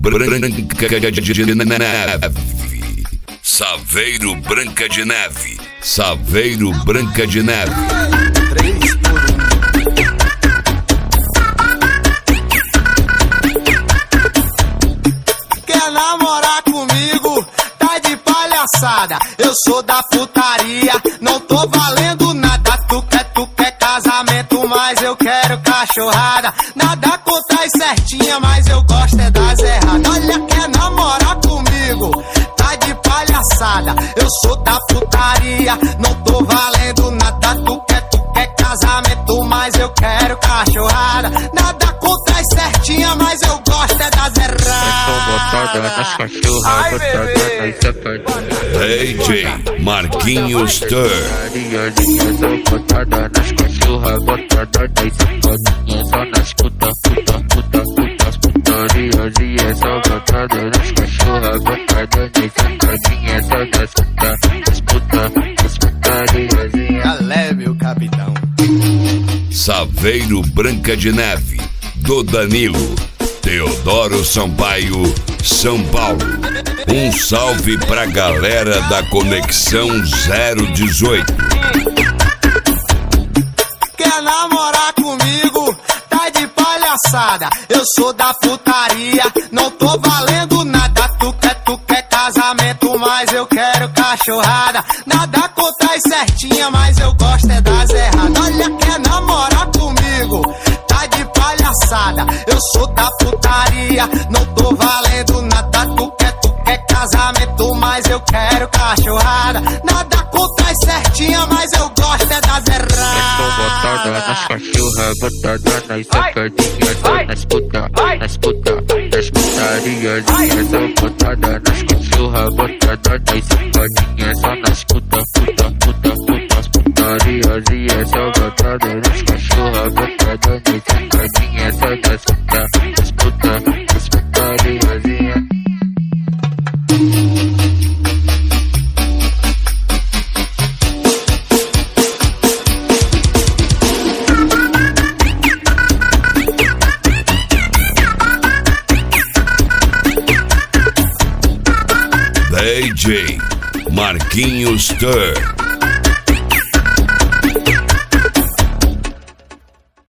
Branca de Neve. Saveiro Branca de Neve. Saveiro Branca de Neve. 3 por 1. Quer namorar comigo? Tá de palhaçada. Eu sou da putaria, não tô valendo nada. Tu quer casamento, mas eu quero cachorrada. Nada contra as certinhas, mas eu gosto é das erradas. Olha, quer namorar comigo? Tá de palhaçada. Eu sou da putaria, não tô valendo nada. Tu quer casamento, mas eu quero cachorrada. Nada contra as certinhas, mas eu gosto é das erradas. Ai, bebê. DJ Marquinhos Stur. Botada nas cachorras, botada nas safadinhas, só nas putas putarias. E essa botada nas cachorras, botada nas safadinhas, só nas putarias. Já leve o capitão. Saveiro Branca de Neve, do Danilo. Teodoro Sampaio, São Paulo. Um salve pra galera da Conexão 018. Quer namorar comigo? Tá de palhaçada. Eu sou da putaria, não tô valendo nada. Tu quer casamento, mas eu quero cachorrada. Nada contra as certinhas, mas eu gosto é das erradas. Olha, quer namorar comigo? Tá de palhaçada. Eu sou da putaria, não tô valendo nada. Tu quer casamento, mas eu quero cachorrada. Nada contra as certinhas, mas eu gosto é das erradas. Botada nas cachorras, botada nas safadinhas, só nas putarias. E essa botada nas cachorras, botada nas safadinhas, só nas putarias. E essa botada nas cachorras, botada nas safadinhas, só nas putarias. DJ Marquinhos Stur.